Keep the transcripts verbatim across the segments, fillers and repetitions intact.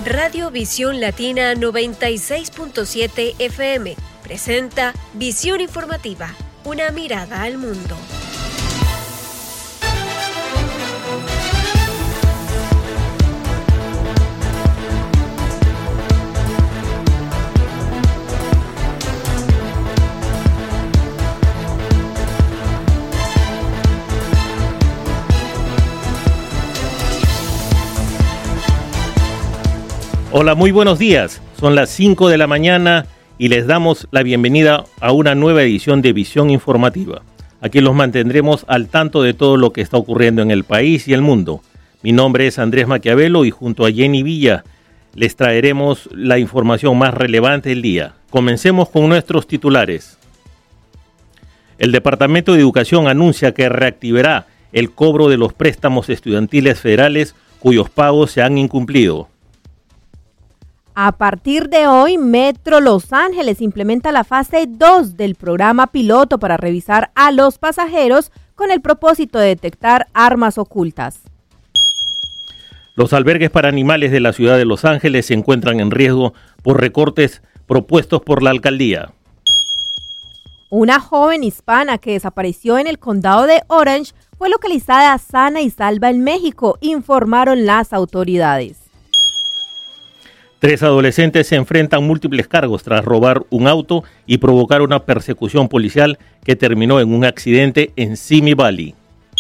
Radio Visión Latina noventa y seis punto siete F M presenta Visión Informativa, una mirada al mundo. Hola, muy buenos días. Son las cinco de la mañana y les damos la bienvenida a una nueva edición de Visión Informativa. Aquí los mantendremos al tanto de todo lo que está ocurriendo en el país y el mundo. Mi nombre es Andrés Maquiavelo y junto a Jenny Villa les traeremos la información más relevante del día. Comencemos con nuestros titulares. El Departamento de Educación anuncia que reactivará el cobro de los préstamos estudiantiles federales cuyos pagos se han incumplido. A partir de hoy, Metro Los Ángeles implementa la fase dos del programa piloto para revisar a los pasajeros con el propósito de detectar armas ocultas. Los albergues para animales de la ciudad de Los Ángeles se encuentran en riesgo por recortes propuestos por la alcaldía. Una joven hispana que desapareció en el condado de Orange fue localizada sana y salva en México, informaron las autoridades. Tres adolescentes se enfrentan múltiples cargos tras robar un auto y provocar una persecución policial que terminó en un accidente en Simi Valley.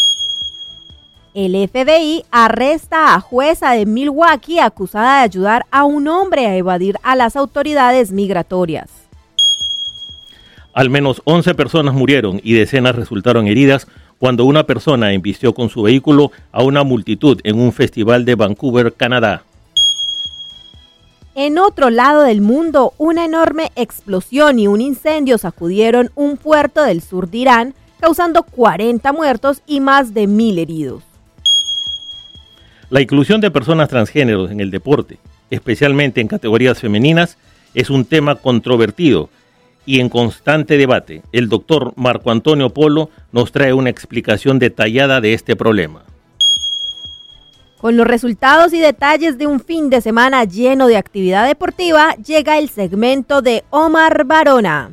El F B I arresta a jueza de Milwaukee acusada de ayudar a un hombre a evadir a las autoridades migratorias. Al menos once personas murieron y decenas resultaron heridas cuando una persona embistió con su vehículo a una multitud en un festival de Vancouver, Canadá. En otro lado del mundo, una enorme explosión y un incendio sacudieron un puerto del sur de Irán, causando cuarenta muertos y más de mil heridos. La inclusión de personas transgéneros en el deporte, especialmente en categorías femeninas, es un tema controvertido y en constante debate. El doctor Marco Antonio Polo nos trae una explicación detallada de este problema. Con los resultados y detalles de un fin de semana lleno de actividad deportiva, llega el segmento de Omar Barona.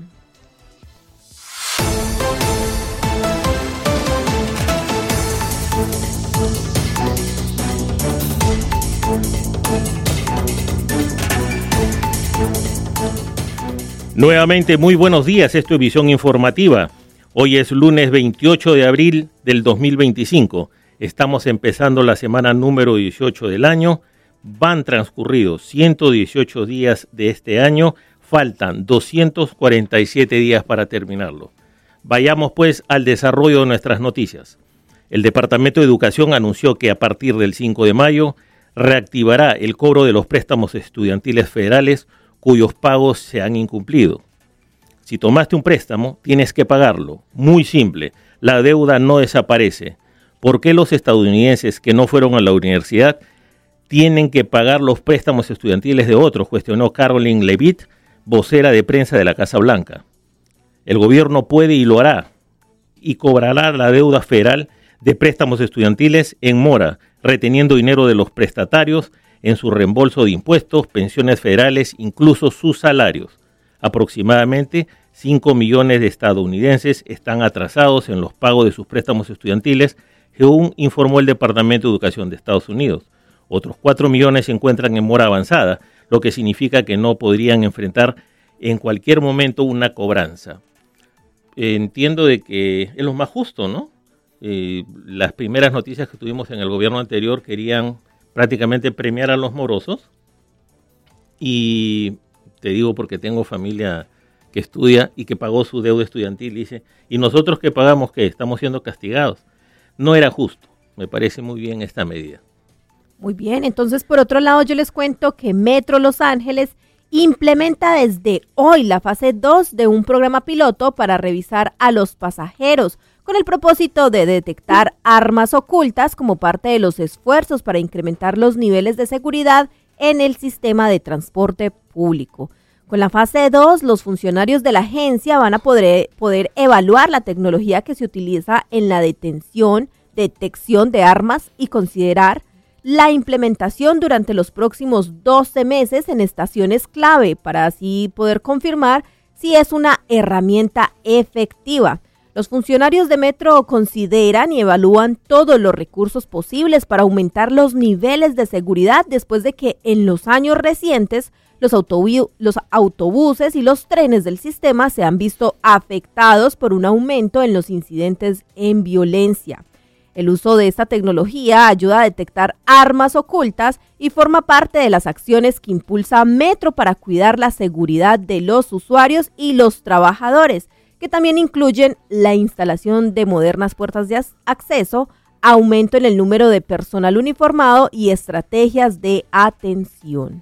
Nuevamente, muy buenos días, esto es Visión Informativa. Hoy es lunes veintiocho de abril del dos mil veinticinco. Estamos empezando la semana número dieciocho del año. Van transcurridos ciento dieciocho días de este año. Faltan doscientos cuarenta y siete días para terminarlo. Vayamos pues al desarrollo de nuestras noticias. El Departamento de Educación anunció que a partir del cinco de mayo reactivará el cobro de los préstamos estudiantiles federales cuyos pagos se han incumplido. Si tomaste un préstamo, tienes que pagarlo. Muy simple, la deuda no desaparece. ¿Por qué los estadounidenses que no fueron a la universidad tienen que pagar los préstamos estudiantiles de otros?, cuestionó Caroline Leavitt, vocera de prensa de la Casa Blanca. El gobierno puede y lo hará, y cobrará la deuda federal de préstamos estudiantiles en mora, reteniendo dinero de los prestatarios en su reembolso de impuestos, pensiones federales, incluso sus salarios. Aproximadamente cinco millones de estadounidenses están atrasados en los pagos de sus préstamos estudiantiles, según informó el Departamento de Educación de Estados Unidos. Otros cuatro millones se encuentran en mora avanzada, lo que significa que no podrían enfrentar en cualquier momento una cobranza. Eh, entiendo de que es lo más justo, ¿no? Eh, las primeras noticias que tuvimos en el gobierno anterior querían prácticamente premiar a los morosos. Y te digo porque tengo familia que estudia y que pagó su deuda estudiantil, dice, ¿y nosotros que pagamos qué? Estamos siendo castigados. No era justo. Me parece muy bien esta medida. Muy bien, entonces por otro lado yo les cuento que Metro Los Ángeles implementa desde hoy la fase dos de un programa piloto para revisar a los pasajeros con el propósito de detectar armas ocultas como parte de los esfuerzos para incrementar los niveles de seguridad en el sistema de transporte público. Con la fase dos, los funcionarios de la agencia van a poder, poder evaluar la tecnología que se utiliza en la detención, detección de armas y considerar la implementación durante los próximos doce meses en estaciones clave para así poder confirmar si es una herramienta efectiva. Los funcionarios de Metro consideran y evalúan todos los recursos posibles para aumentar los niveles de seguridad después de que en los años recientes los, autobu- los autobuses y los trenes del sistema se han visto afectados por un aumento en los incidentes en violencia. El uso de esta tecnología ayuda a detectar armas ocultas y forma parte de las acciones que impulsa Metro para cuidar la seguridad de los usuarios y los trabajadores, que también incluyen la instalación de modernas puertas de acceso, aumento en el número de personal uniformado y estrategias de atención.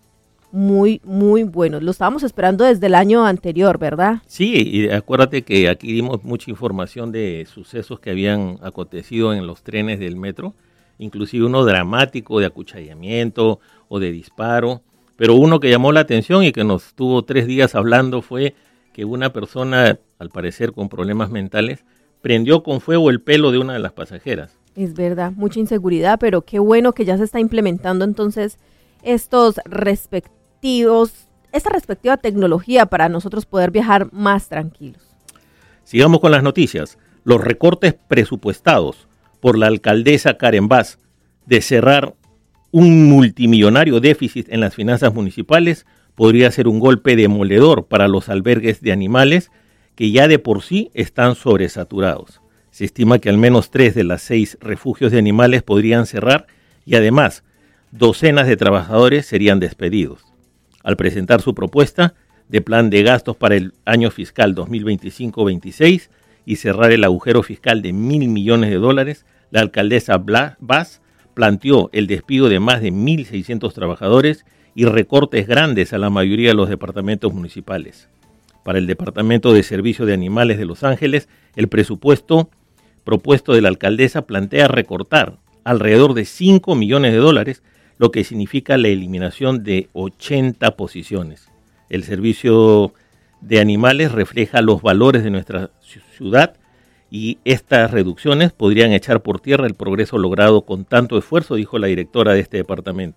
Muy, muy bueno. Lo estábamos esperando desde el año anterior, ¿verdad? Sí, y acuérdate que aquí dimos mucha información de sucesos que habían acontecido en los trenes del metro, inclusive uno dramático de acuchillamiento o de disparo, pero uno que llamó la atención y que nos tuvo tres días hablando fue que una persona, al parecer con problemas mentales, prendió con fuego el pelo de una de las pasajeras. Es verdad, mucha inseguridad, pero qué bueno que ya se está implementando entonces estos respectivos, esta respectiva tecnología para nosotros poder viajar más tranquilos. Sigamos con las noticias. Los recortes presupuestados por la alcaldesa Karen Bass de cerrar un multimillonario déficit en las finanzas municipales podría ser un golpe demoledor para los albergues de animales que ya de por sí están sobresaturados. Se estima que al menos tres de las seis refugios de animales podrían cerrar y además docenas de trabajadores serían despedidos. Al presentar su propuesta de plan de gastos para el año fiscal dos mil veinticinco veintiséis y cerrar el agujero fiscal de mil millones de dólares, la alcaldesa Bass planteó el despido de más de mil seiscientos trabajadores y recortes grandes a la mayoría de los departamentos municipales. Para el Departamento de Servicio de Animales de Los Ángeles, el presupuesto propuesto de la alcaldesa plantea recortar alrededor de cinco millones de dólares, lo que significa la eliminación de ochenta posiciones. El servicio de animales refleja los valores de nuestra ciudad y estas reducciones podrían echar por tierra el progreso logrado con tanto esfuerzo, dijo la directora de este departamento.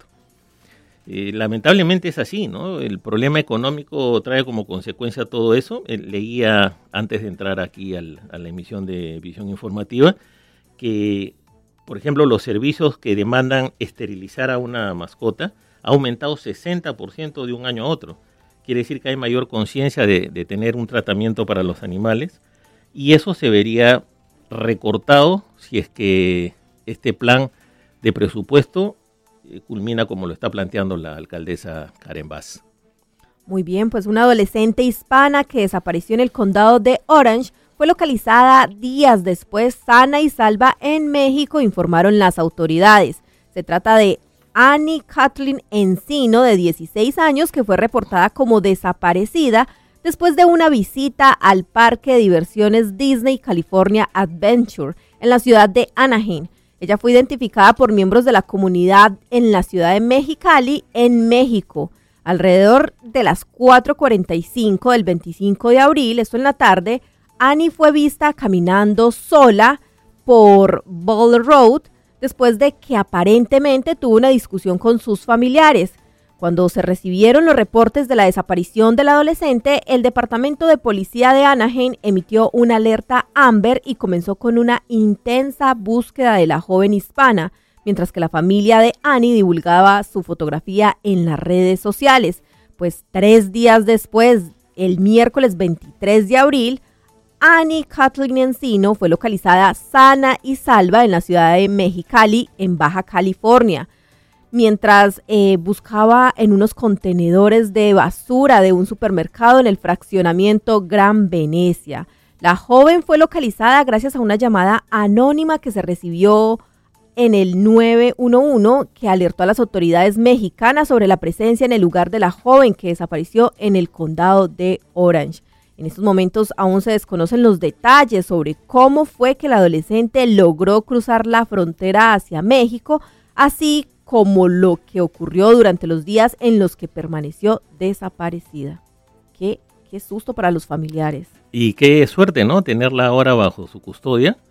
Eh, lamentablemente es así, ¿no? El problema económico trae como consecuencia todo eso. Eh, leía antes de entrar aquí al, a la emisión de Visión Informativa que, por ejemplo, los servicios que demandan esterilizar a una mascota ha aumentado sesenta por ciento de un año a otro. Quiere decir que hay mayor conciencia de, de tener un tratamiento para los animales y eso se vería recortado si es que este plan de presupuesto culmina como lo está planteando la alcaldesa Karen Bass. Muy bien, pues una adolescente hispana que desapareció en el condado de Orange fue localizada días después sana y salva en México, informaron las autoridades. Se trata de Annie Kathleen Encino, de dieciséis años, que fue reportada como desaparecida después de una visita al parque de diversiones Disney California Adventure en la ciudad de Anaheim. Ella fue identificada por miembros de la comunidad en la ciudad de Mexicali, en México. Alrededor de las cuatro cuarenta y cinco del veinticinco de abril, esto en la tarde, Annie fue vista caminando sola por Boulder Road después de que aparentemente tuvo una discusión con sus familiares. Cuando se recibieron los reportes de la desaparición del adolescente, el Departamento de Policía de Anaheim emitió una alerta Amber y comenzó con una intensa búsqueda de la joven hispana, mientras que la familia de Annie divulgaba su fotografía en las redes sociales. Pues tres días después, el miércoles veintitrés de abril, Annie Kathleen Encino fue localizada sana y salva en la ciudad de Mexicali, en Baja California, mientras eh, buscaba en unos contenedores de basura de un supermercado en el fraccionamiento Gran Venecia. La joven fue localizada gracias a una llamada anónima que se recibió en el nueve uno uno, que alertó a las autoridades mexicanas sobre la presencia en el lugar de la joven que desapareció en el condado de Orange. En estos momentos aún se desconocen los detalles sobre cómo fue que el adolescente logró cruzar la frontera hacia México, así como lo que ocurrió durante los días en los que permaneció desaparecida. Qué, qué susto para los familiares. Y qué suerte, ¿no? Tenerla ahora bajo su custodia.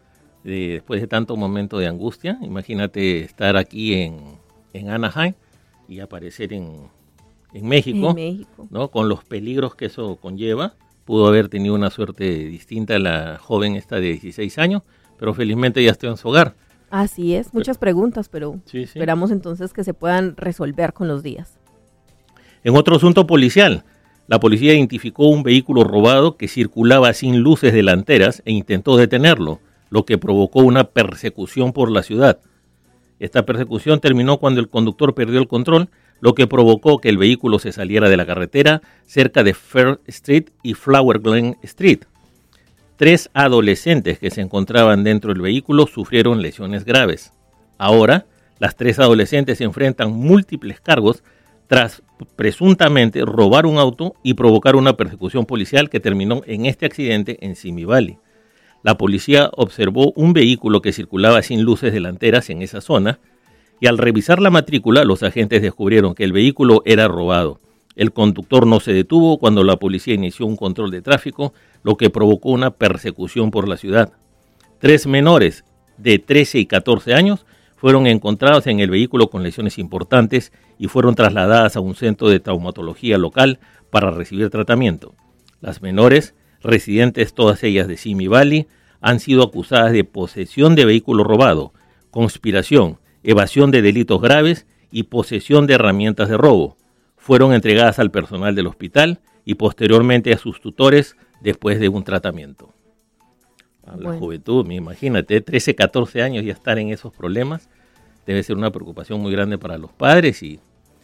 de, después de tanto momento de angustia. Imagínate estar aquí en, en Anaheim y aparecer en, en México, en México, ¿no? Con los peligros que eso conlleva. Pudo haber tenido una suerte distinta la joven esta de dieciséis años, pero felizmente ya está en su hogar. Así es, muchas preguntas, pero sí, sí. esperamos entonces que se puedan resolver con los días. En otro asunto policial, la policía identificó un vehículo robado que circulaba sin luces delanteras e intentó detenerlo, lo que provocó una persecución por la ciudad. Esta persecución terminó cuando el conductor perdió el control, lo que provocó que el vehículo se saliera de la carretera cerca de Fair Street y Flower Glen Street. Tres adolescentes que se encontraban dentro del vehículo sufrieron lesiones graves. Ahora, las tres adolescentes se enfrentan múltiples cargos tras presuntamente robar un auto y provocar una persecución policial que terminó en este accidente en Simi Valley. La policía observó un vehículo que circulaba sin luces delanteras en esa zona y al revisar la matrícula los agentes descubrieron que el vehículo era robado. El conductor no se detuvo cuando la policía inició un control de tráfico, lo que provocó una persecución por la ciudad. Tres menores de trece y catorce años fueron encontrados en el vehículo con lesiones importantes y fueron trasladadas a un centro de traumatología local para recibir tratamiento. Las menores, residentes todas ellas de Simi Valley, han sido acusadas de posesión de vehículo robado, conspiración, evasión de delitos graves y posesión de herramientas de robo. Fueron entregadas al personal del hospital y posteriormente a sus tutores después de un tratamiento. A la bueno. juventud, imagínate, trece, catorce años y estar en esos problemas, debe ser una preocupación muy grande para los padres y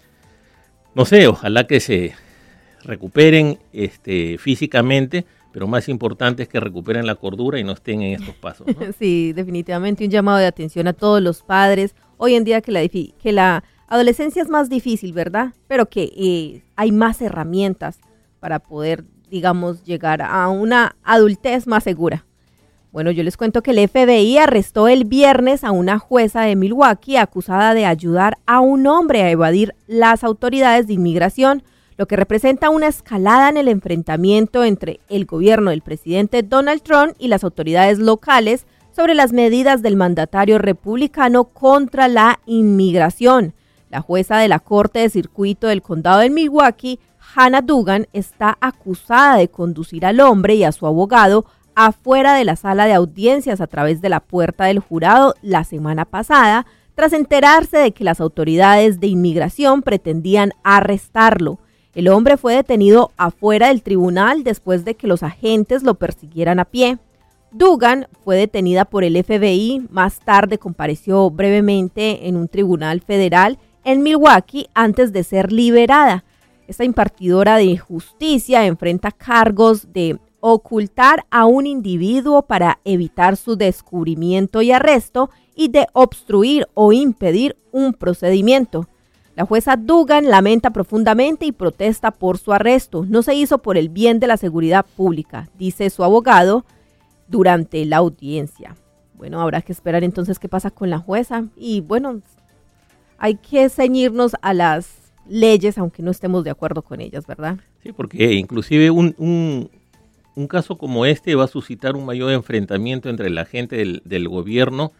no sé, ojalá que se recuperen este, físicamente, pero más importante es que recuperen la cordura y no estén en estos pasos, ¿no? Sí, definitivamente un llamado de atención a todos los padres. Hoy en día que la, que la adolescencia es más difícil, ¿verdad? Pero que eh, hay más herramientas para poder, digamos, llegar a una adultez más segura. Bueno, yo les cuento que el F B I arrestó el viernes a una jueza de Milwaukee acusada de ayudar a un hombre a evadir las autoridades de inmigración, lo que representa una escalada en el enfrentamiento entre el gobierno del presidente Donald Trump y las autoridades locales sobre las medidas del mandatario republicano contra la inmigración. La jueza de la Corte de Circuito del Condado de Milwaukee, Hannah Duggan, está acusada de conducir al hombre y a su abogado afuera de la sala de audiencias a través de la puerta del jurado la semana pasada, tras enterarse de que las autoridades de inmigración pretendían arrestarlo. El hombre fue detenido afuera del tribunal después de que los agentes lo persiguieran a pie. Duggan fue detenida por el F B I, más tarde compareció brevemente en un tribunal federal en Milwaukee antes de ser liberada. Esta impartidora de justicia enfrenta cargos de ocultar a un individuo para evitar su descubrimiento y arresto y de obstruir o impedir un procedimiento. La jueza Duggan lamenta profundamente y protesta por su arresto. No se hizo por el bien de la seguridad pública, dice su abogado durante la audiencia. Bueno, habrá que esperar entonces qué pasa con la jueza y bueno, hay que ceñirnos a las leyes aunque no estemos de acuerdo con ellas, ¿verdad? Sí, porque inclusive un... un... Un caso como este va a suscitar un mayor enfrentamiento entre la gente del, del gobierno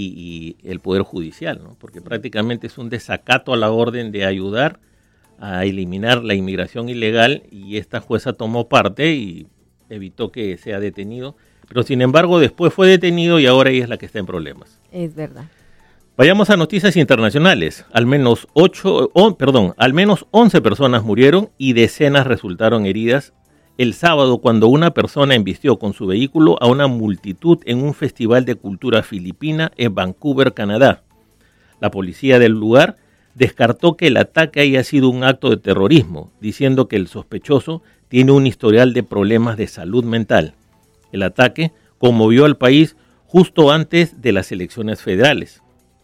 y, y el Poder Judicial, ¿no? Porque prácticamente es un desacato a la orden de ayudar a eliminar la inmigración ilegal y esta jueza tomó parte y evitó que sea detenido. Pero sin embargo después fue detenido y ahora ella es la que está en problemas. Es verdad. Vayamos a noticias internacionales. Al menos ocho, oh, perdón, al menos once personas murieron y decenas resultaron heridas el sábado cuando una persona embistió con su vehículo a una multitud en un festival de cultura filipina en Vancouver, Canadá. La policía del lugar descartó que el ataque haya sido un acto de terrorismo, diciendo que el sospechoso tiene un historial de problemas de salud mental. El ataque conmovió al país justo antes de las elecciones federales.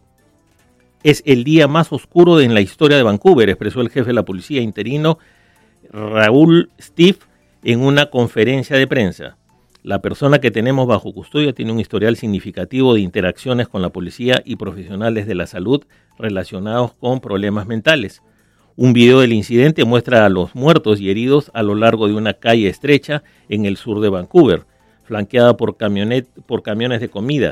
Es el día más oscuro en la historia de Vancouver, expresó el jefe de la policía interino Raúl Steve en una conferencia de prensa. La persona que tenemos bajo custodia tiene un historial significativo de interacciones con la policía y profesionales de la salud relacionados con problemas mentales. Un video del incidente muestra a los muertos y heridos a lo largo de una calle estrecha en el sur de Vancouver, flanqueada por, camionet, por camiones de comida.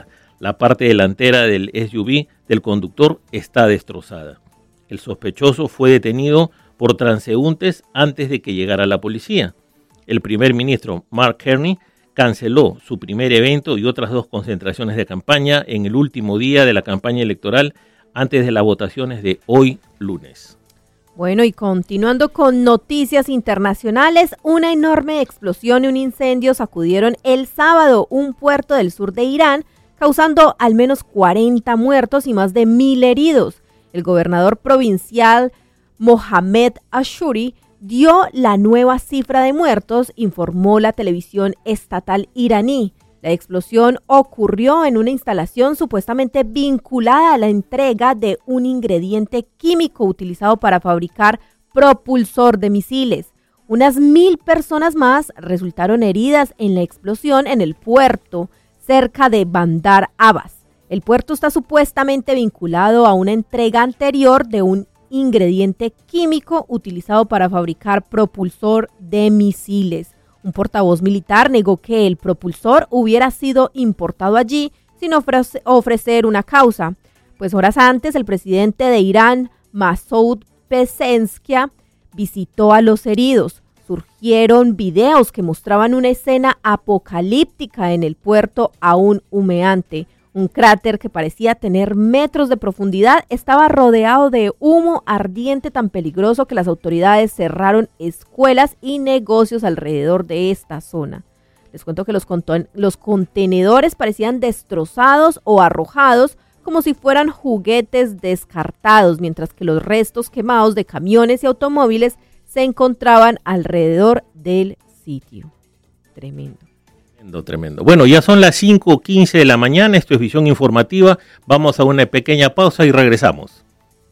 La parte delantera del S U V del conductor está destrozada. El sospechoso fue detenido por transeúntes antes de que llegara la policía. El primer ministro Mark Carney canceló su primer evento y otras dos concentraciones de campaña en el último día de la campaña electoral antes de las votaciones de hoy lunes. Bueno, y continuando con noticias internacionales, una enorme explosión y un incendio sacudieron el sábado un puerto del sur de Irán, causando al menos cuarenta muertos y más de mil heridos. El gobernador provincial Mohammad Ashuri dio la nueva cifra de muertos, informó la televisión estatal iraní. La explosión ocurrió en una instalación supuestamente vinculada a la entrega de un ingrediente químico utilizado para fabricar propulsor de misiles. Unas mil personas más resultaron heridas en la explosión en el puerto cerca de Bandar Abbas. El puerto está supuestamente vinculado a una entrega anterior de un ingrediente químico utilizado para fabricar propulsor de misiles. Un portavoz militar negó que el propulsor hubiera sido importado allí sin ofrece, ofrecer una causa. Pues horas antes, el presidente de Irán, Masoud Pezeshkian, visitó a los heridos. Surgieron videos que mostraban una escena apocalíptica en el puerto aún humeante. Un cráter que parecía tener metros de profundidad estaba rodeado de humo ardiente tan peligroso que las autoridades cerraron escuelas y negocios alrededor de esta zona. Les cuento que los, conton- los contenedores parecían destrozados o arrojados como si fueran juguetes descartados, mientras que los restos quemados de camiones y automóviles se encontraban alrededor del sitio. Tremendo. Tremendo, tremendo. Bueno, ya son las cinco quince de la mañana, esto es Visión Informativa. Vamos a una pequeña pausa y regresamos.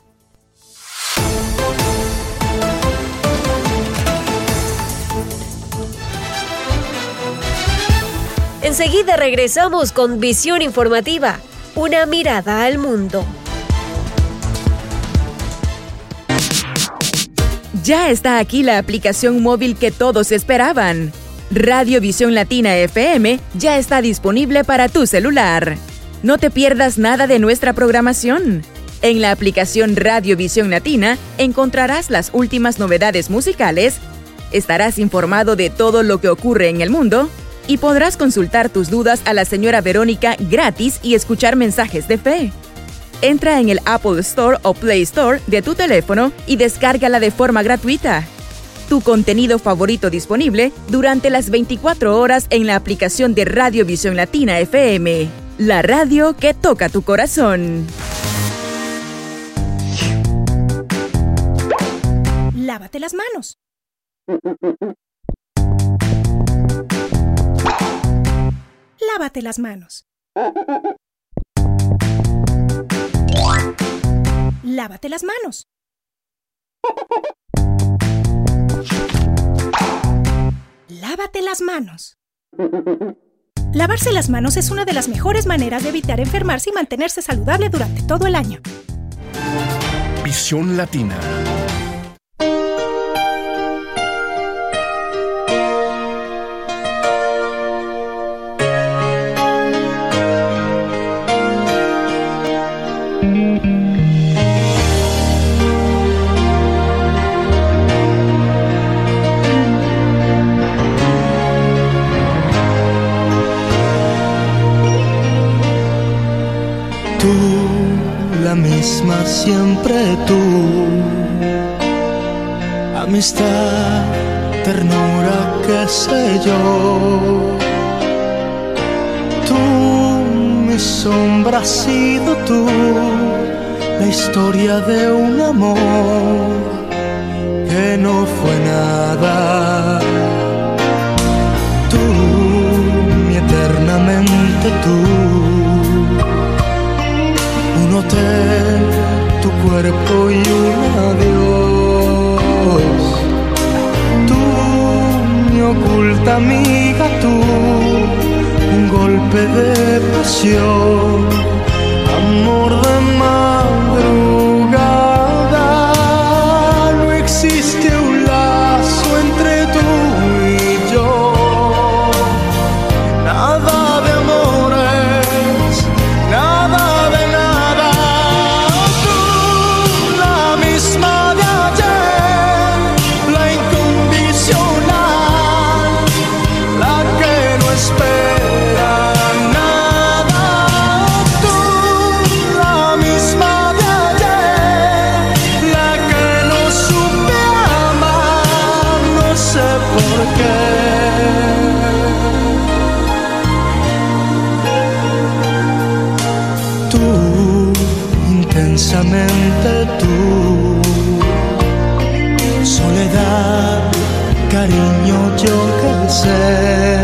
Enseguida regresamos con Visión Informativa, una mirada al mundo. Ya está aquí la aplicación móvil que todos esperaban. Radio Visión Latina F M ya está disponible para tu celular. No te pierdas nada de nuestra programación. En la aplicación Radio Visión Latina encontrarás las últimas novedades musicales, estarás informado de todo lo que ocurre en el mundo y podrás consultar tus dudas a la señora Verónica gratis y escuchar mensajes de fe. Entra en el Apple Store o Play Store de tu teléfono y descárgala de forma gratuita. Tu contenido favorito disponible durante las veinticuatro horas en la aplicación de Radio Visión Latina F M, la radio que toca tu corazón. Lávate las manos. Lávate las manos. Lávate las manos. Lávate las manos. Lavarse las manos es una de las mejores maneras de evitar enfermarse y mantenerse saludable durante todo el año. Visión Latina. Misma siempre tú, amistad, ternura, qué sé yo. Tú, mi sombra, has sido tú, la historia de un amor que no fue nada. Tú, mi eternamente tú. Un hotel, tu cuerpo y un adiós. Tú, mi oculta amiga, tú, un golpe de pasión, amor de madrugada. No existe un lazo entre tú y yo, nada de amores tú. Soledad, cariño, yo qué sé.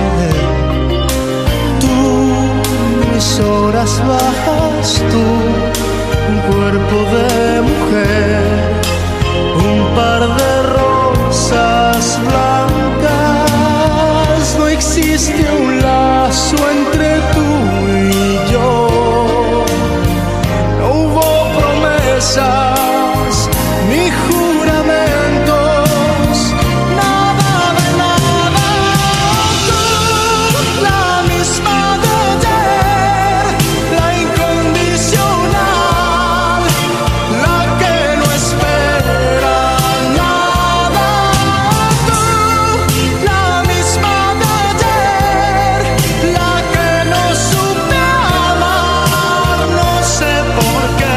Tú, mis horas bajas, tú, un cuerpo de mujer, un par de rosas blancas. No existe un lazo entre tú y yo. No hubo promesas ni juramentos, nada de nada. Tú, la misma de ayer, la incondicional, la que no espera nada. Tú, la misma de ayer, la que no supe amar, no sé por qué.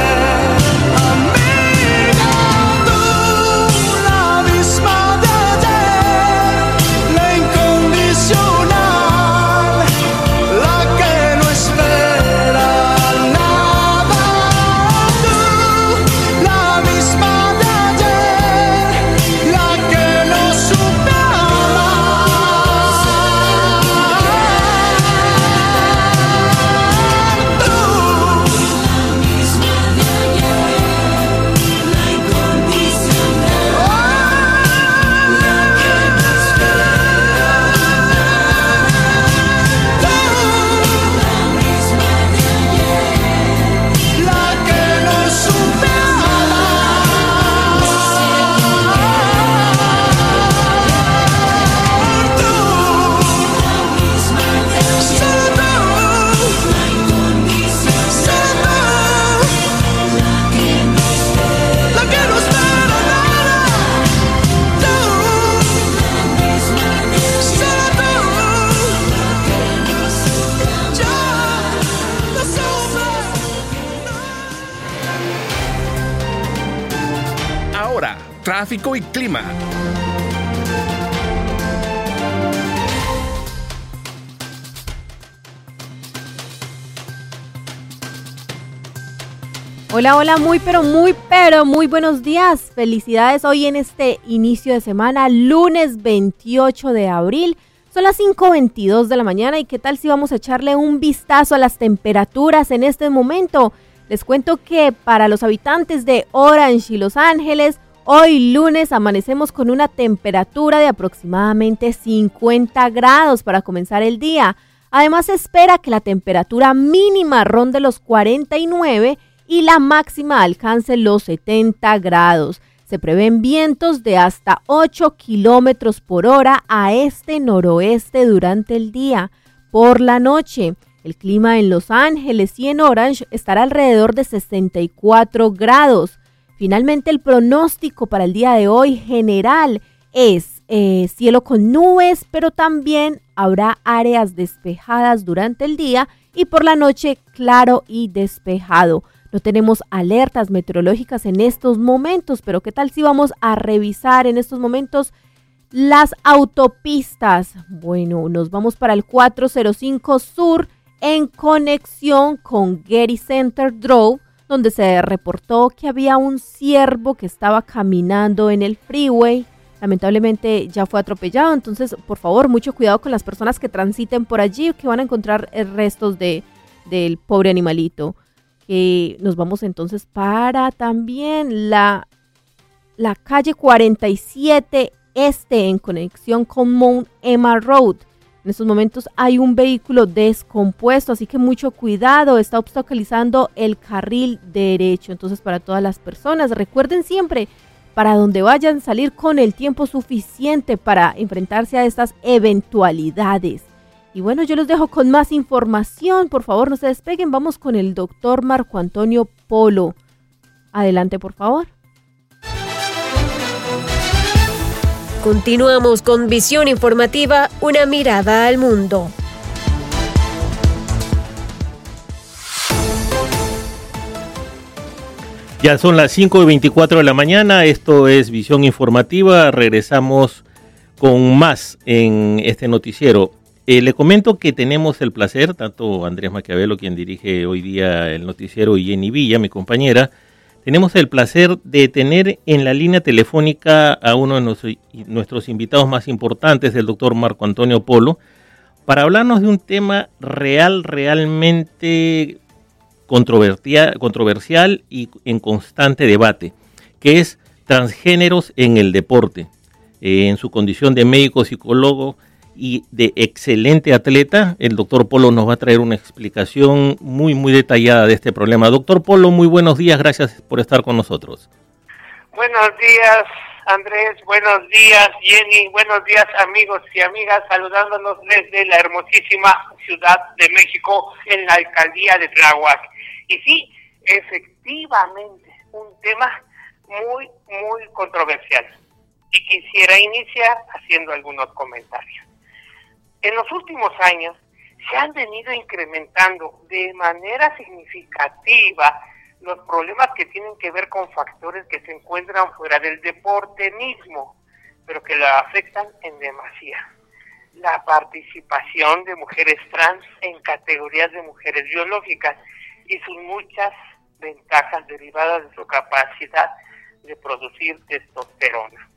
Amiga, tú, la misma de ayer, la incondicional, la que no espera nada. Tú, la misma de ayer, la que no supe Ahora, tráfico y clima. Hola, hola, muy pero muy pero muy buenos días. Felicidades hoy en este inicio de semana, lunes veintiocho de abril. Son las cinco veintidós de la mañana y qué tal si vamos a echarle un vistazo a las temperaturas en este momento. Les cuento que para los habitantes de Orange y Los Ángeles, hoy lunes amanecemos con una temperatura de aproximadamente cincuenta grados para comenzar el día. Además se espera que la temperatura mínima ronde los cuarenta y nueve y la máxima alcance los setenta grados. Se prevén vientos de hasta ocho kilómetros por hora a este-noroeste durante el día. Por la noche, el clima en Los Ángeles y en Orange estará alrededor de sesenta y cuatro grados. Finalmente, el pronóstico para el día de hoy general es eh, cielo con nubes, pero también habrá áreas despejadas durante el día y por la noche claro y despejado. No tenemos alertas meteorológicas en estos momentos, pero ¿qué tal si vamos a revisar en estos momentos las autopistas? Bueno, nos vamos para el cuatrocientos cinco Sur en conexión con Getty Center Drive, donde se reportó que había un ciervo que estaba caminando en el freeway. Lamentablemente ya fue atropellado, entonces por favor mucho cuidado con las personas que transiten por allí, que van a encontrar restos de, del pobre animalito. Que nos vamos entonces para también la, la calle cuarenta y siete Este en conexión con Mount Emma Road. En estos momentos hay un vehículo descompuesto, así que mucho cuidado, está obstaculizando el carril derecho. Entonces para todas las personas, recuerden siempre, para donde vayan, salir con el tiempo suficiente para enfrentarse a estas eventualidades. Y bueno, yo los dejo con más información. Por favor, no se despeguen. Vamos con el doctor Marco Antonio Polo. Adelante, por favor. Continuamos con Visión Informativa, una mirada al mundo. Ya son las cinco y veinticuatro de la mañana. Esto es Visión Informativa. Regresamos con más en este noticiero. Eh, le comento que tenemos el placer, tanto Andrés Maquiavelo, quien dirige hoy día el noticiero, y Jenny Villa, mi compañera, Tenemos el placer de tener en la línea telefónica a uno de nuestros, nuestros invitados más importantes, el doctor Marco Antonio Polo, para hablarnos de un tema real, realmente controversial y en constante debate, que es transgéneros en el deporte. Eh, en su condición de médico, psicólogo y de excelente atleta, el doctor Polo nos va a traer una explicación muy, muy detallada de este problema. Doctor Polo, muy buenos días, gracias por estar con nosotros. Buenos días, Andrés, buenos días, Jenny, buenos días, amigos y amigas, saludándonos desde la hermosísima Ciudad de México, en la alcaldía de Tláhuac. Y sí, efectivamente, un tema muy, muy controversial. Y quisiera iniciar haciendo algunos comentarios. En los últimos años se han venido incrementando de manera significativa los problemas que tienen que ver con factores que se encuentran fuera del deporte mismo, pero que lo afectan en demasía. La participación de mujeres trans en categorías de mujeres biológicas y sus muchas ventajas derivadas de su capacidad de producir testosterona,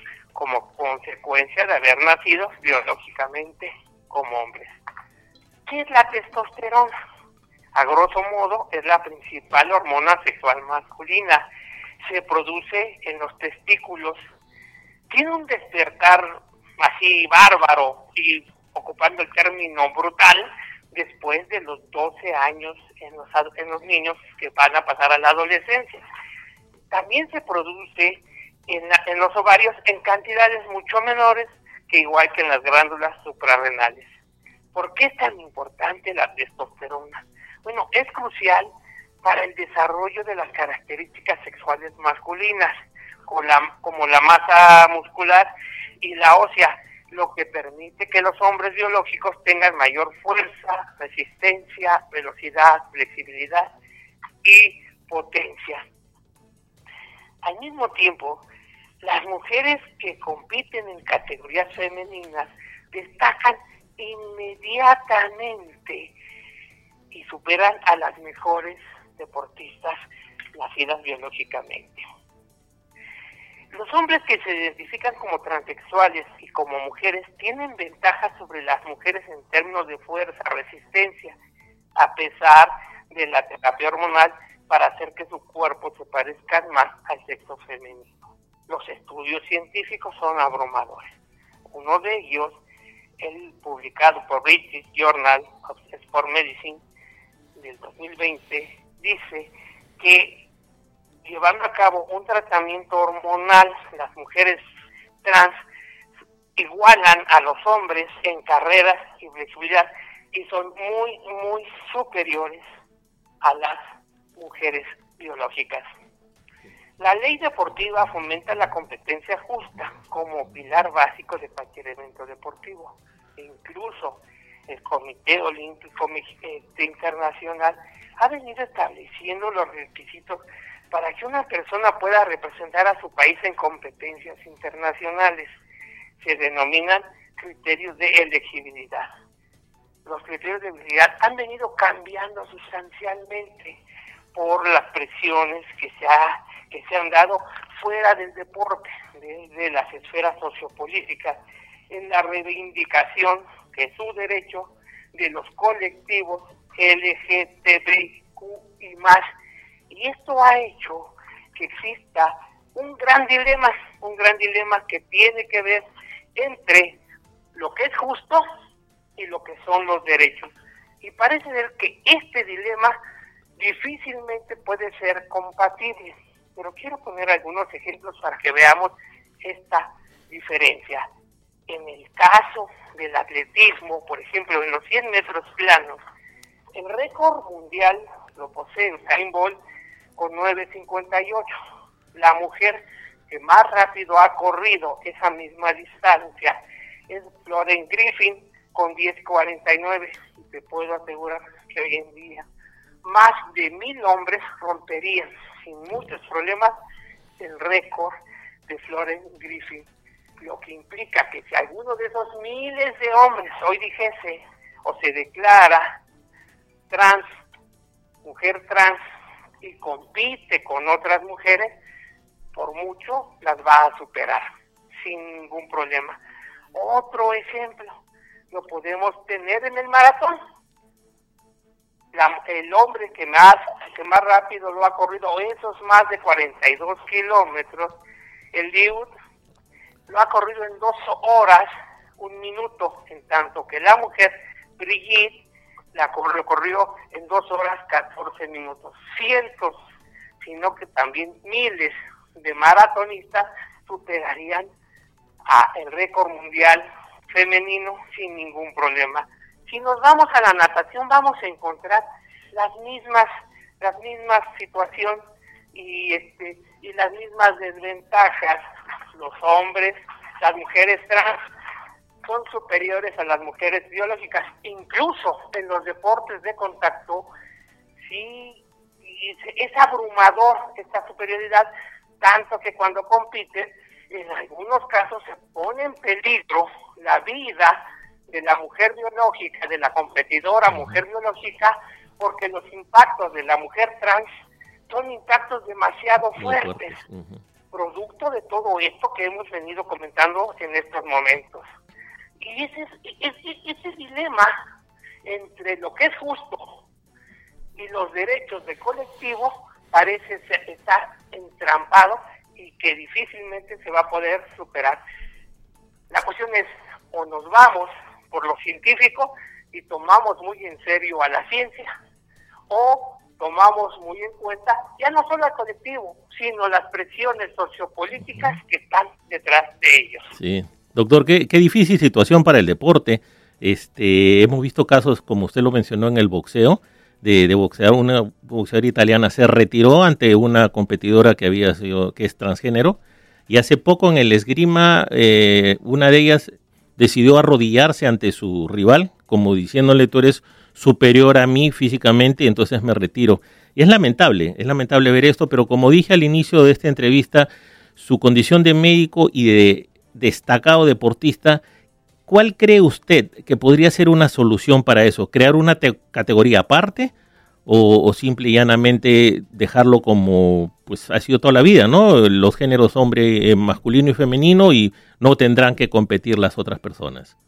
como consecuencia de haber nacido biológicamente como hombres. ¿Qué es la testosterona? A grosso modo, es la principal hormona sexual masculina. Se produce en los testículos. Tiene un despertar así bárbaro y, ocupando el término, brutal, después de los doce años en los, en los niños que van a pasar a la adolescencia. También se produce En, la, en los ovarios en cantidades mucho menores que igual que en las glándulas suprarrenales. ¿Por qué es tan importante la testosterona? Bueno, es crucial para el desarrollo de las características sexuales masculinas, como la, como la masa muscular y la ósea, lo que permite que los hombres biológicos tengan mayor fuerza, resistencia, velocidad, flexibilidad y potencia. Al mismo tiempo, las mujeres que compiten en categorías femeninas destacan inmediatamente y superan a las mejores deportistas nacidas biológicamente. Los hombres que se identifican como transexuales y como mujeres tienen ventajas sobre las mujeres en términos de fuerza, resistencia, a pesar de la terapia hormonal para hacer que su cuerpo se parezca más al sexo femenino. Los estudios científicos son abrumadores. Uno de ellos, el publicado por British Journal of Sport Medicine del dos mil veinte, dice que llevando a cabo un tratamiento hormonal, las mujeres trans igualan a los hombres en carreras y flexibilidad y son muy, muy superiores a las mujeres biológicas. La ley deportiva fomenta la competencia justa como pilar básico de cualquier evento deportivo. E incluso el Comité Olímpico Internacional ha venido estableciendo los requisitos para que una persona pueda representar a su país en competencias internacionales. Se denominan criterios de elegibilidad. Los criterios de elegibilidad han venido cambiando sustancialmente por las presiones que se ha que se han dado fuera del deporte, de, de las esferas sociopolíticas, en la reivindicación que es su derecho de los colectivos L G T B Q y más. Y esto ha hecho que exista un gran dilema, un gran dilema que tiene que ver entre lo que es justo y lo que son los derechos. Y parece ser que este dilema difícilmente puede ser compatible. Pero quiero poner algunos ejemplos para que veamos esta diferencia. En el caso del atletismo, por ejemplo, en los cien metros planos, el récord mundial lo posee Usain Bolt con nueve cincuenta y ocho. La mujer que más rápido ha corrido esa misma distancia es Florence Griffin con diez cuarenta y nueve. Y te puedo asegurar que hoy en día más de mil hombres romperían sin muchos problemas el récord de Florence Griffin, lo que implica que si alguno de esos miles de hombres hoy dijese o se declara trans, mujer trans, y compite con otras mujeres, por mucho las va a superar, sin ningún problema. Otro ejemplo, lo podemos tener en el maratón. La, el hombre que más, que más rápido lo ha corrido, esos más de cuarenta y dos kilómetros, el Liud, lo ha corrido en dos horas, un minuto, en tanto que la mujer, Brigitte, la corrió, corrió en dos horas, catorce minutos. Cientos, sino que también miles de maratonistas superarían a el récord mundial femenino sin ningún problema. Si nos vamos a la natación, vamos a encontrar las mismas, las mismas situaciones y este y las mismas desventajas. Los hombres, las mujeres trans son superiores a las mujeres biológicas, incluso en los deportes de contacto. Sí, es abrumador esta superioridad, tanto que cuando compiten, en algunos casos se pone en peligro la vida de la mujer biológica, de la competidora mujer biológica, porque los impactos de la mujer trans son impactos demasiado fuertes, uh-huh. producto de todo esto que hemos venido comentando en estos momentos. Y ese, ese, ese dilema entre lo que es justo y los derechos del colectivo parece ser, estar entrampado y que difícilmente se va a poder superar. La cuestión es, o nos vamos por lo científico y tomamos muy en serio a la ciencia, o tomamos muy en cuenta ya no solo al colectivo, sino las presiones sociopolíticas que están detrás de ellos. Sí, doctor, qué, qué difícil situación para el deporte. Este, hemos visto casos, como usted lo mencionó, en el boxeo, de, de boxear, una boxeadora italiana se retiró ante una competidora que había sido, que es transgénero, y hace poco en el esgrima, eh, una de ellas decidió arrodillarse ante su rival, como diciéndole, tú eres superior a mí físicamente, y entonces me retiro. Y es lamentable, es lamentable ver esto, pero como dije al inicio de esta entrevista, su condición de médico y de destacado deportista, ¿cuál cree usted que podría ser una solución para eso? ¿Crear una te- categoría aparte o, o simple y llanamente dejarlo como pues ha sido toda la vida, ¿no? Los géneros hombre, eh, masculino y femenino, y no tendrán que competir las otras personas.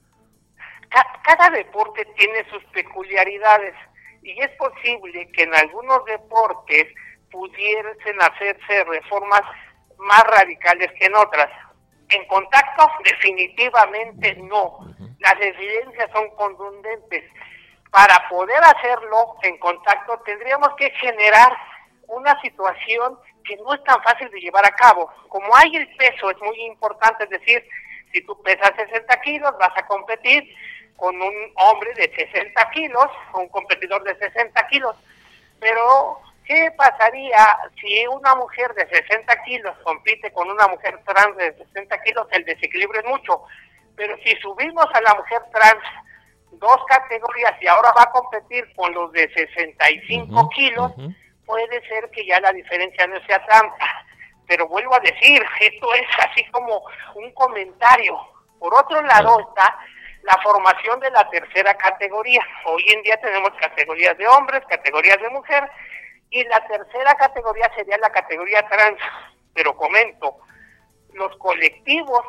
Cada deporte tiene sus peculiaridades y es posible que en algunos deportes pudiesen hacerse reformas más radicales que en otras. En contacto, definitivamente no. Las evidencias son contundentes. Para poder hacerlo en contacto tendríamos que generar una situación que no es tan fácil de llevar a cabo. Como hay el peso, es muy importante, es decir, si tú pesas sesenta kilos, vas a competir con un hombre de sesenta kilos, un competidor de sesenta kilos. Pero, ¿qué pasaría si una mujer de sesenta kilos compite con una mujer trans de sesenta kilos? El desequilibrio es mucho. Pero si subimos a la mujer trans dos categorías y ahora va a competir con los de sesenta y cinco uh-huh, kilos, uh-huh. puede ser que ya la diferencia no sea tanta. Pero vuelvo a decir, esto es así como un comentario. Por otro lado uh-huh. está la formación de la tercera categoría. Hoy en día tenemos categorías de hombres, categorías de mujer, y la tercera categoría sería la categoría trans. Pero comento, los colectivos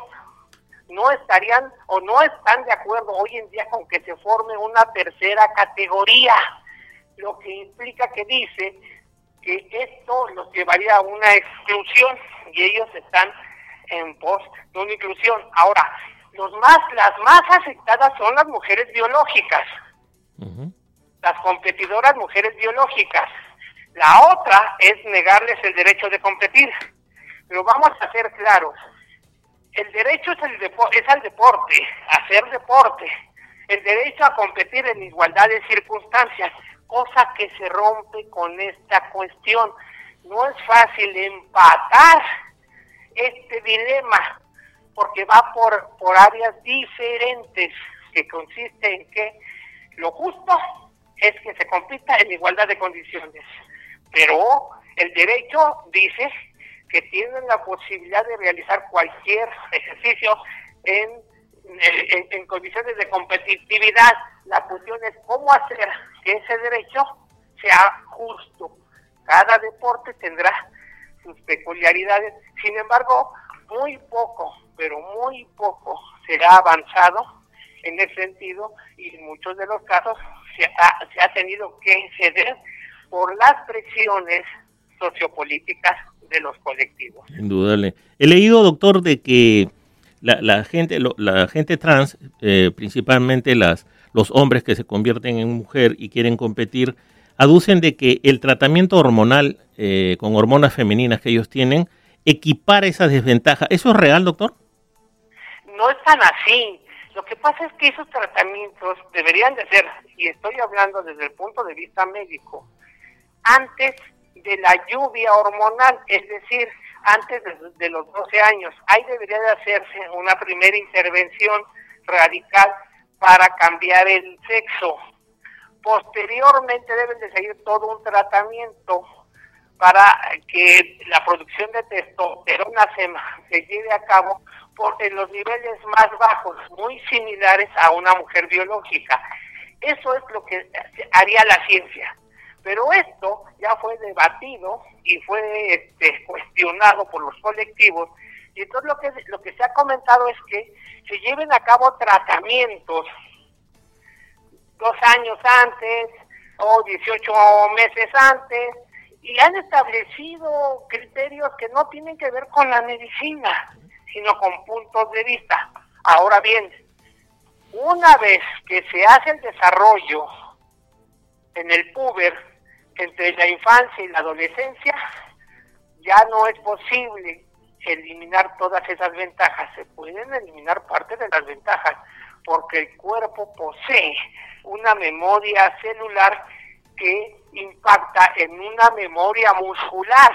no estarían o no están de acuerdo hoy en día con que se forme una tercera categoría, lo que implica que dice que esto los llevaría a una exclusión y ellos están en pos de una inclusión. Ahora, los más las más afectadas son las mujeres biológicas, uh-huh. las competidoras mujeres biológicas. La otra es negarles el derecho de competir. Pero vamos a ser claros, el derecho es, el depo- es al deporte, a hacer deporte, el derecho a competir en igualdad de circunstancias, cosa que se rompe con esta cuestión. No es fácil empatar este dilema, porque va por, por áreas diferentes, que consiste en que lo justo es que se compita en igualdad de condiciones, pero el derecho dice que tienen la posibilidad de realizar cualquier ejercicio en, en, en condiciones de competitividad. La cuestión es cómo hacer que ese derecho sea justo. Cada deporte tendrá sus peculiaridades. Sin embargo, muy poco, pero muy poco se ha avanzado en ese sentido, y en muchos de los casos se ha, se ha tenido que ceder por las presiones sociopolíticas de los colectivos. Indudable. He leído, doctor, de que la, la gente lo, la gente trans, eh, principalmente las los hombres que se convierten en mujer y quieren competir, aducen de que el tratamiento hormonal eh, con hormonas femeninas que ellos tienen equipara esas desventajas. ¿Eso es real, doctor? No es tan así. Lo que pasa es que esos tratamientos deberían de ser, y estoy hablando desde el punto de vista médico, antes de la lluvia hormonal, es decir, antes de, de los doce años. Ahí debería de hacerse una primera intervención radical para cambiar el sexo. Posteriormente deben de seguir todo un tratamiento para que la producción de testosterona se, se lleve a cabo por, en los niveles más bajos, muy similares a una mujer biológica. Eso es lo que haría la ciencia. Pero esto ya fue debatido y fue este, cuestionado por los colectivos, y entonces lo que lo que se ha comentado es que se lleven a cabo tratamientos dos años antes o dieciocho meses antes, y han establecido criterios que no tienen que ver con la medicina, sino con puntos de vista. Ahora bien, una vez que se hace el desarrollo en el puber, entre la infancia y la adolescencia, ya no es posible eliminar todas esas ventajas. Se pueden eliminar parte de las ventajas, porque el cuerpo posee una memoria celular que impacta en una memoria muscular.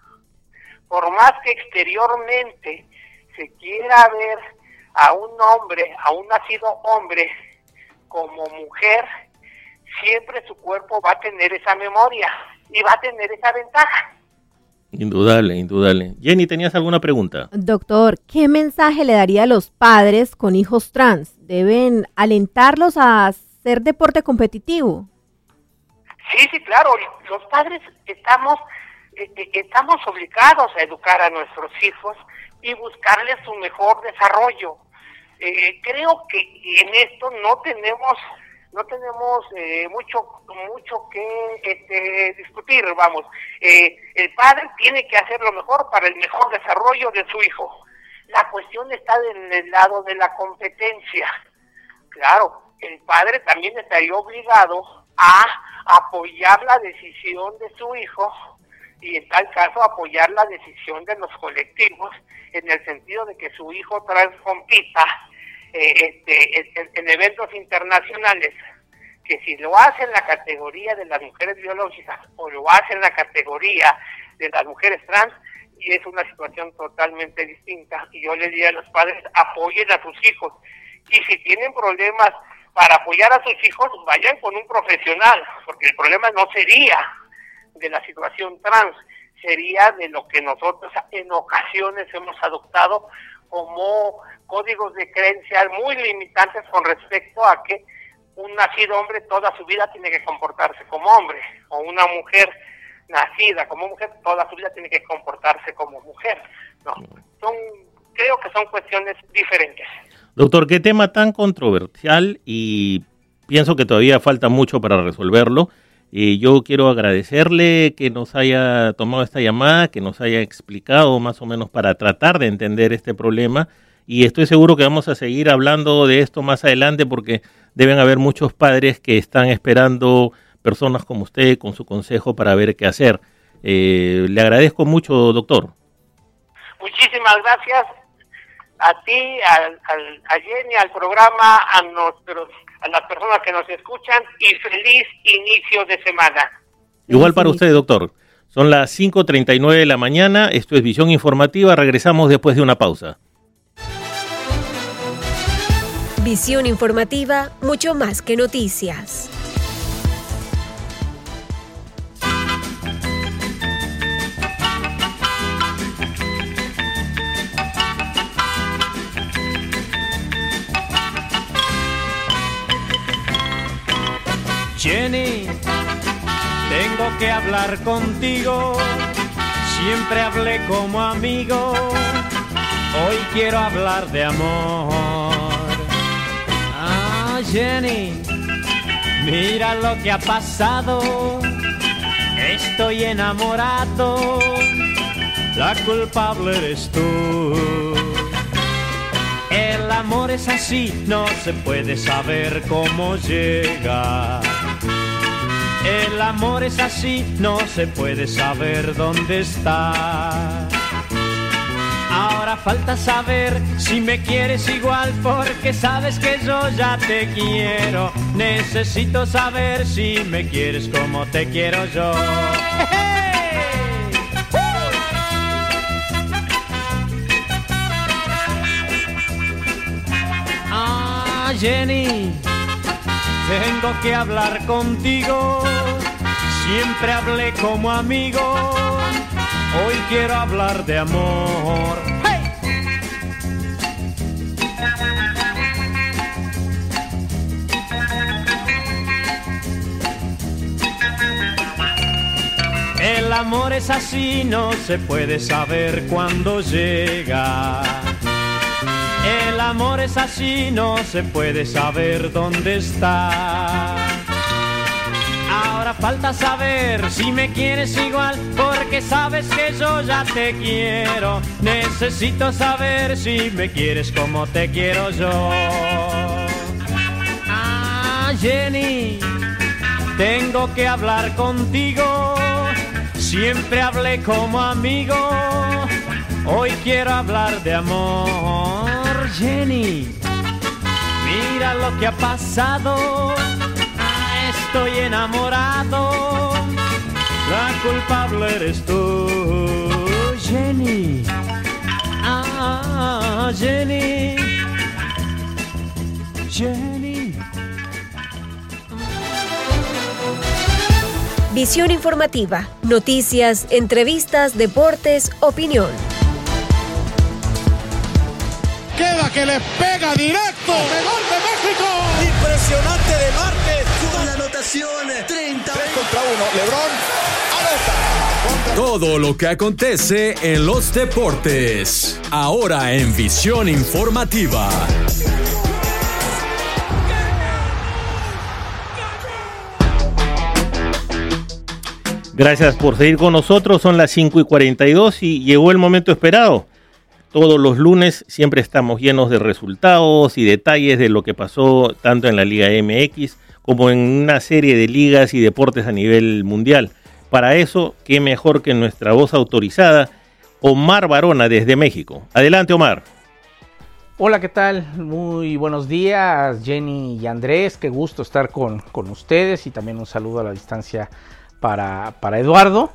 Por más que exteriormente se quiera ver a un hombre, a un nacido hombre, como mujer, siempre su cuerpo va a tener esa memoria y va a tener esa ventaja. Indudable, indudable. Jenny, ¿tenías alguna pregunta? Doctor, ¿qué mensaje le daría a los padres con hijos trans? ¿Deben alentarlos a hacer deporte competitivo? Sí, sí, claro. Los padres estamos, eh, estamos obligados a educar a nuestros hijos y buscarles su mejor desarrollo. Eh, creo que en esto no tenemos no tenemos eh, mucho mucho que este, discutir, vamos. Eh, el padre tiene que hacer lo mejor para el mejor desarrollo de su hijo. La cuestión está en el lado de la competencia. Claro, el padre también estaría obligado a apoyar la decisión de su hijo, y en tal caso apoyar la decisión de los colectivos, en el sentido de que su hijo trans compita eh, este, en, en eventos internacionales, que si lo hace en la categoría de las mujeres biológicas o lo hace en la categoría de las mujeres trans, y es una situación totalmente distinta. Y yo le diría a los padres, apoyen a sus hijos, y si tienen problemas para apoyar a sus hijos, vayan con un profesional, porque el problema no sería de la situación trans, sería de lo que nosotros en ocasiones hemos adoptado como códigos de creencias muy limitantes con respecto a que un nacido hombre toda su vida tiene que comportarse como hombre, o una mujer nacida como mujer toda su vida tiene que comportarse como mujer. No, son, creo que son cuestiones diferentes. Doctor, qué tema tan controversial, y pienso que todavía falta mucho para resolverlo. Y yo quiero agradecerle que nos haya tomado esta llamada, que nos haya explicado más o menos para tratar de entender este problema, y estoy seguro que vamos a seguir hablando de esto más adelante, porque deben haber muchos padres que están esperando personas como usted con su consejo para ver qué hacer. Eh, le agradezco mucho, doctor. Muchísimas gracias a ti, al, al, a Jenny, al programa, a nuestros, a las personas que nos escuchan, y feliz inicio de semana. Igual para usted, doctor. Son las cinco treinta y nueve de la mañana, esto es Visión Informativa, regresamos después de una pausa. Visión Informativa, mucho más que noticias. Jenny, Tengo que hablar contigo, siempre hablé como amigo, hoy quiero hablar de amor. Ah, Jenny, mira lo que ha pasado, estoy enamorado, la culpable eres tú. El amor es así, no se puede saber cómo llega. El amor es así, no se puede saber dónde está. Ahora falta saber si me quieres igual, porque sabes que yo ya te quiero. Necesito saber si me quieres como te quiero yo. Ah, Jenny, tengo que hablar contigo, siempre hablé como amigo, hoy quiero hablar de amor. ¡Hey! El amor es así, no se puede saber cuándo llega. El amor es así, no se puede saber dónde está. Ahora falta saber si me quieres igual, porque sabes que yo ya te quiero. Necesito saber si me quieres como te quiero yo. Ah, Jenny, tengo que hablar contigo, siempre hablé como amigo, hoy quiero hablar de amor. Jenny, mira lo que ha pasado, ah, estoy enamorado, la culpable eres tú. Jenny, ah, Jenny, Jenny. Visión informativa, noticias, entrevistas, deportes, opinión. Queda que le pega directo. ¡Gol de México! Impresionante de Márquez. Con la anotación treinta. tres contra uno. LeBron anota. Todo lo que acontece en los deportes. Ahora en Visión Informativa. Gracias por seguir con nosotros. Son las cinco y cuarenta y dos y llegó el momento esperado. Todos los lunes siempre estamos llenos de resultados y detalles de lo que pasó tanto en la Liga M X como en una serie de ligas y deportes a nivel mundial. Para eso, qué mejor que nuestra voz autorizada, Omar Barona desde México. Adelante, Omar. Hola, ¿qué tal? Muy buenos días, Jenny y Andrés. Qué gusto estar con, con ustedes y también un saludo a la distancia para, para Eduardo.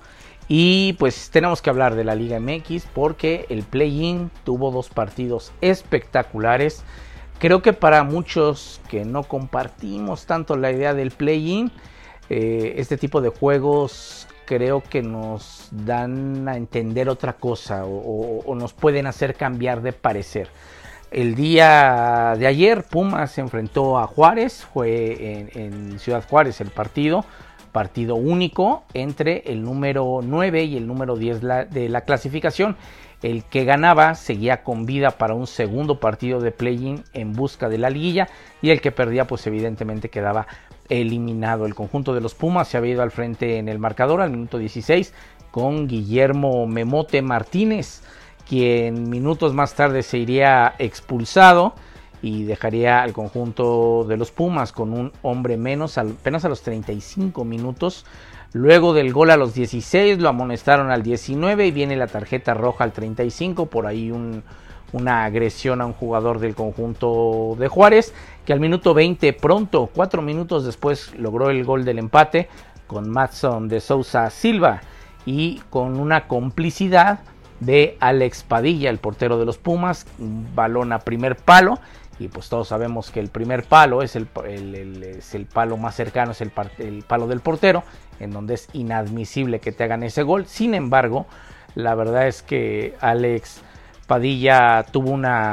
Y pues tenemos que hablar de la Liga M X porque el play-in tuvo dos partidos espectaculares. Creo que para muchos que no compartimos tanto la idea del play-in, eh, este tipo de juegos creo que nos dan a entender otra cosa o, o, o nos pueden hacer cambiar de parecer. El día de ayer Pumas se enfrentó a Juárez, fue en, en Ciudad Juárez el partido. Partido único entre el número nueve y el número diez de la clasificación. El que ganaba seguía con vida para un segundo partido de play-in en busca de la liguilla y el que perdía pues evidentemente quedaba eliminado. El conjunto de los Pumas se había ido al frente en el marcador al minuto dieciséis con Guillermo Memote Martínez, quien minutos más tarde se iría expulsado y dejaría al conjunto de los Pumas con un hombre menos apenas a los treinta y cinco minutos. Luego del gol a los dieciséis lo amonestaron al diecinueve y viene la tarjeta roja al treinta y cinco, por ahí un, una agresión a un jugador del conjunto de Juárez, que al minuto veinte pronto, cuatro minutos después, logró el gol del empate con Madson de Sousa Silva y con una complicidad de Alex Padilla, el portero de los Pumas, un balón a primer palo. Y pues todos sabemos que el primer palo es el, el, el, es el palo más cercano, es el, el palo del portero, en donde es inadmisible que te hagan ese gol. Sin embargo, la verdad es que Alex Padilla tuvo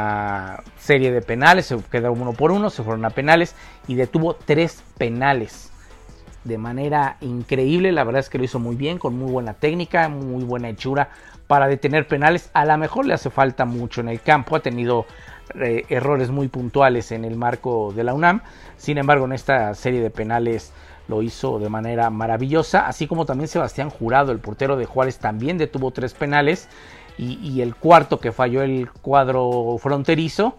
una serie de penales, se quedó uno por uno, se fueron a penales y detuvo tres penales de manera increíble. La verdad es que lo hizo muy bien, con muy buena técnica, muy buena hechura para detener penales. A lo mejor le hace falta mucho en el campo, ha tenido eh, errores muy puntuales en el marco de la UNAM. Sin embargo, en esta serie de penales lo hizo de manera maravillosa, así como también Sebastián Jurado, el portero de Juárez, también detuvo tres penales, y, y el cuarto que falló el cuadro fronterizo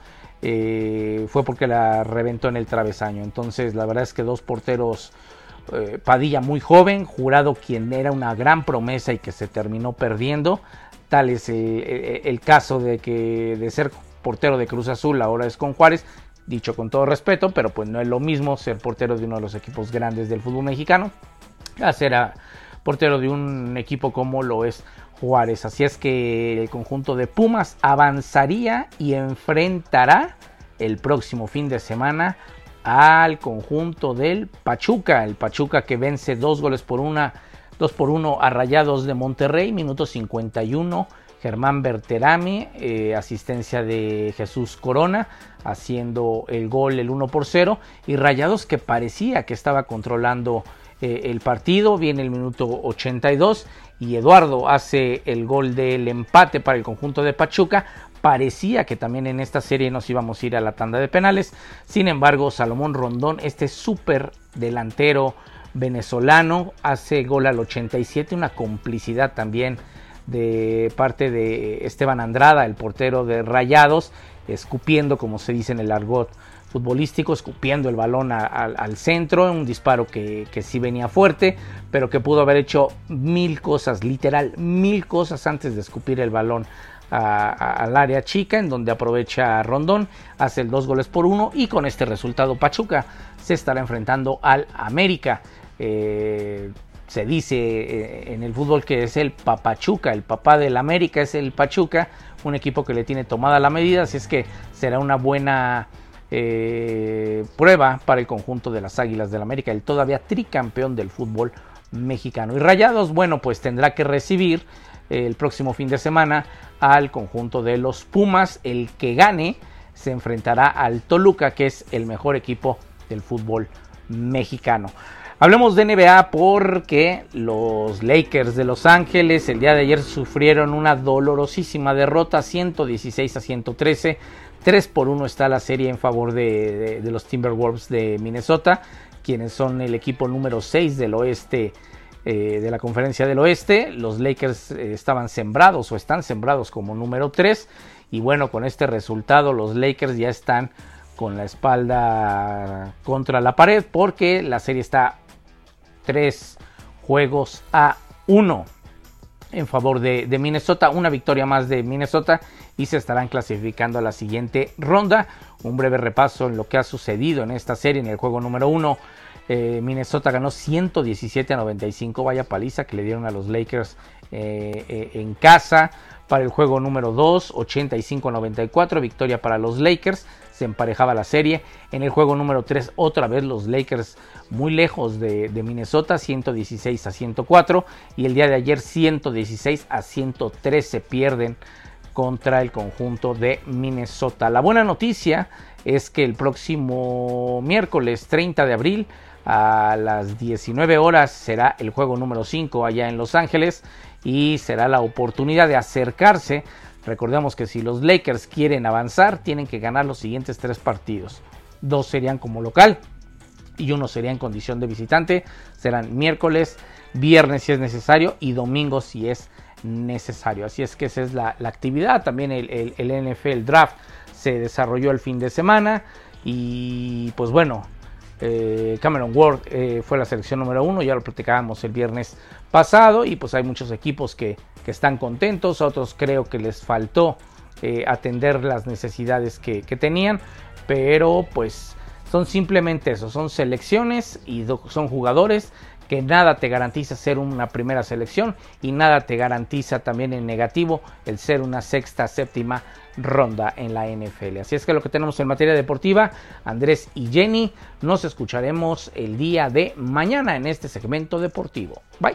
eh, fue porque la reventó en el travesaño. Entonces la verdad es que dos porteros, eh, Padilla muy joven, Jurado quien era una gran promesa y que se terminó perdiendo. Tal es el, el, el caso de que de ser portero de Cruz Azul ahora es con Juárez. Dicho con todo respeto, pero pues no es lo mismo ser portero de uno de los equipos grandes del fútbol mexicano a ser a portero de un equipo como lo es Juárez. Así es que el conjunto de Pumas avanzaría y enfrentará el próximo fin de semana al conjunto del Pachuca. El Pachuca que vence dos goles por una, dos por uno a Rayados de Monterrey, minuto cincuenta y uno. Germán Berterame, eh, asistencia de Jesús Corona, haciendo el gol, el uno por cero, y Rayados que parecía que estaba controlando eh, el partido. Viene el minuto ochenta y dos y Eduardo hace el gol del empate para el conjunto de Pachuca. Parecía que también en esta serie nos íbamos a ir a la tanda de penales. Sin embargo, Salomón Rondón, este súper delantero venezolano, hace gol al ochenta y siete, una complicidad también de parte de Esteban Andrada, el portero de Rayados, escupiendo, como se dice en el argot futbolístico, escupiendo el balón a, a, al centro, un disparo que, que sí venía fuerte, pero que pudo haber hecho mil cosas, literal, mil cosas antes de escupir el balón a, a, al área chica, en donde aprovecha Rondón, hace el dos goles por uno, y con este resultado Pachuca se estará enfrentando al América. Eh, Se dice eh, en el fútbol que es el Papachuca, el papá del América es el Pachuca, un equipo que le tiene tomada la medida, así es que será una buena eh, prueba para el conjunto de las Águilas del América, el todavía tricampeón del fútbol mexicano. Y Rayados, bueno, pues tendrá que recibir eh, el próximo fin de semana al conjunto de los Pumas. El que gane se enfrentará al Toluca, que es el mejor equipo del fútbol mexicano. Hablemos de N B A porque los Lakers de Los Ángeles el día de ayer sufrieron una dolorosísima derrota, ciento dieciséis a ciento trece. tres por uno está la serie en favor de, de, de los Timberwolves de Minnesota, quienes son el equipo número seis del oeste, eh, de la conferencia del oeste. Los Lakers eh, estaban sembrados o están sembrados como número tres. Y bueno, con este resultado los Lakers ya están con la espalda contra la pared porque la serie está tres juegos a uno en favor de, de Minnesota. Una victoria más de Minnesota y se estarán clasificando a la siguiente ronda. Un breve repaso en lo que ha sucedido en esta serie. En el juego número uno, eh, Minnesota ganó ciento diecisiete a noventa y cinco. Vaya paliza que le dieron a los Lakers eh, eh, en casa. Para el juego número dos, ochenta y cinco a noventa y cuatro. Victoria para los Lakers. Se emparejaba la serie. En el juego número tres, otra vez los Lakers muy lejos de, de Minnesota, ciento dieciséis a ciento cuatro. Y el día de ayer, ciento dieciséis a ciento trece pierden contra el conjunto de Minnesota. La buena noticia es que el próximo miércoles treinta de abril a las diecinueve horas será el juego número cinco allá en Los Ángeles y será la oportunidad de acercarse. Recordemos que si los Lakers quieren avanzar, tienen que ganar los siguientes tres partidos. Dos serían como local y uno sería en condición de visitante. Serán miércoles, viernes si es necesario y domingo si es necesario. Así es que esa es la, la actividad. También el, el, el N F L Draft se desarrolló el fin de semana y pues bueno, eh, Cameron Ward eh, fue la selección número uno, ya lo platicábamos el viernes pasado y pues hay muchos equipos que, que están contentos, otros creo que les faltó eh, atender las necesidades que, que tenían, pero pues son simplemente eso, son selecciones y do, son jugadores que nada te garantiza ser una primera selección y nada te garantiza también en negativo el ser una sexta, séptima ronda en la N F L. Así es que lo que tenemos en materia deportiva, Andrés y Jenny, nos escucharemos el día de mañana en este segmento deportivo. Bye.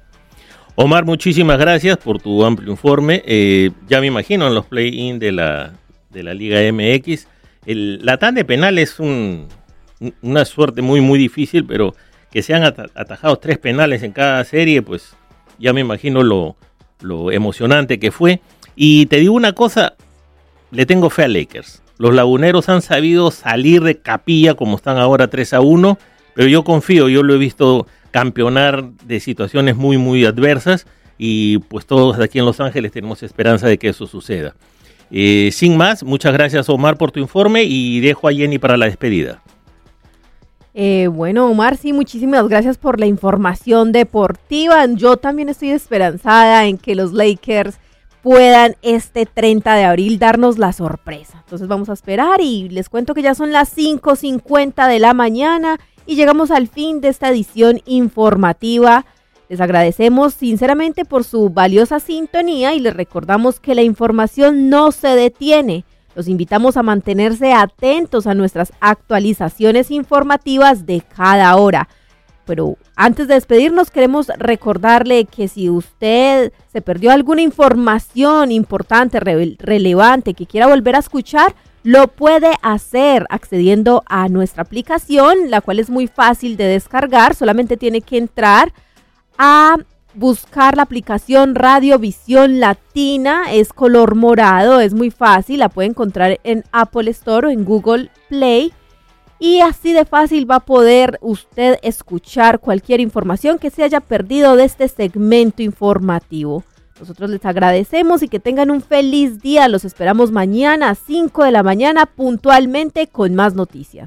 Omar, muchísimas gracias por tu amplio informe. Eh, ya me imagino en los play-in de la, de la Liga M X. El, la tanda de penal es un, una suerte muy, muy difícil, pero que se han at- atajado tres penales en cada serie, pues ya me imagino lo, lo emocionante que fue. Y te digo una cosa, le tengo fe a Lakers. Los laguneros han sabido salir de capilla como están ahora tres a uno, pero yo confío, yo lo he visto campeonar de situaciones muy muy adversas y pues todos aquí en Los Ángeles tenemos esperanza de que eso suceda. Eh, sin más, muchas gracias Omar por tu informe y dejo a Jenny para la despedida. Eh, bueno, Omar, sí, muchísimas gracias por la información deportiva. Yo también estoy esperanzada en que los Lakers puedan este treinta de abril darnos la sorpresa. Entonces vamos a esperar y les cuento que ya son las cinco cincuenta de la mañana y llegamos al fin de esta edición informativa. Les agradecemos sinceramente por su valiosa sintonía y les recordamos que la información no se detiene. Los invitamos a mantenerse atentos a nuestras actualizaciones informativas de cada hora. Pero antes de despedirnos queremos recordarle que si usted se perdió alguna información importante, re- relevante, que quiera volver a escuchar, lo puede hacer accediendo a nuestra aplicación, la cual es muy fácil de descargar. Solamente tiene que entrar a buscar la aplicación Radio Visión Latina, es color morado, es muy fácil, la puede encontrar en Apple Store o en Google Play y así de fácil va a poder usted escuchar cualquier información que se haya perdido de este segmento informativo. Nosotros les agradecemos y que tengan un feliz día, los esperamos mañana a cinco de la mañana puntualmente con más noticias.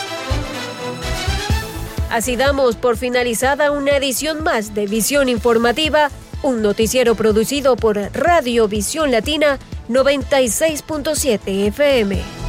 Así damos por finalizada una edición más de Visión Informativa, un noticiero producido por Radio Visión Latina noventa y seis punto siete F M.